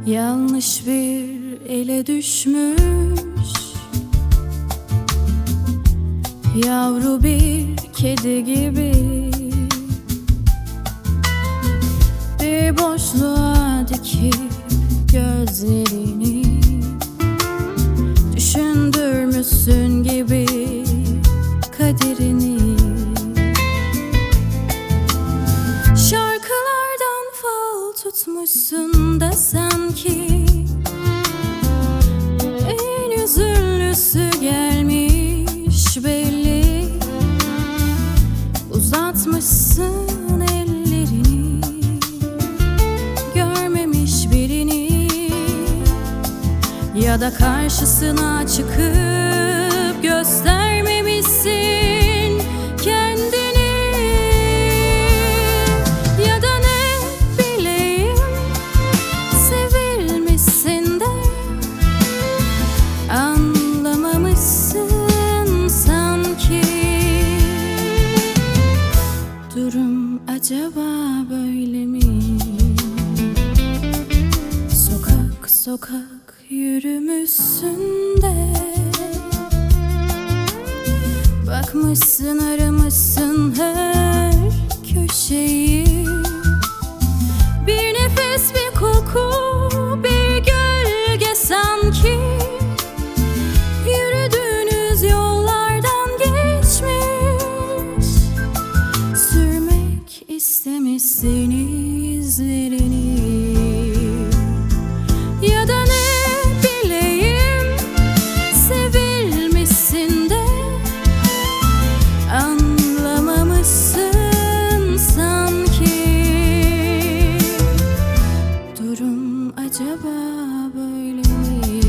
Yanlış bir ele düşmüş yavru bir kedi gibi, bir boşluğa dikip gözlerini düşündürmüşsün gibi kaderini. Şarkılardan fal tutmuşsun da sanki en üzüllüsü gelmiş belli. Uzatmışsın ellerini, görmemiş birini, ya da karşısına çıkıp göstermemişsin kendini. Ya da ne bileyim, sevilmişsin de anlamamışsın sanki. Durum acaba böyle mi? Sokak sokak yürümüşsün de, bakmışsın aramışsın her köşeyi. Bir nefes, bir koku, bir gölge sanki yürüdüğünüz yollardan geçmiş. Sürmek istemişsin izlerini. Ya da ne bileyim, sevilmişsin de anlamamışsın sanki. Durum acaba böyle mi?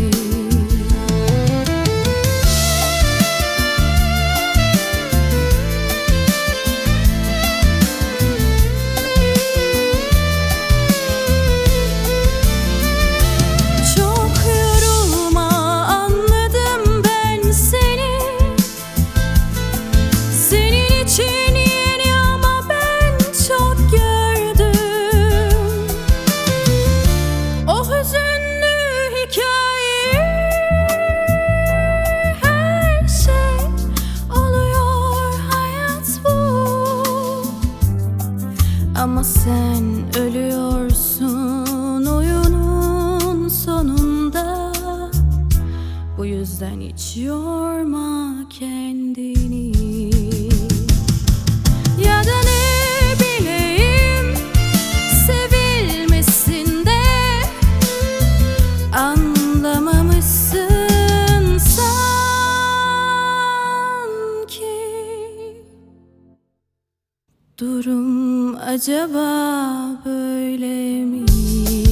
Ama sen ölüyorsun oyunun sonunda. Bu yüzden hiç yorma kendini. Ya da ne bileyim, sevilmişsin de anlamamışsın sanki. Durum acaba böyle mi?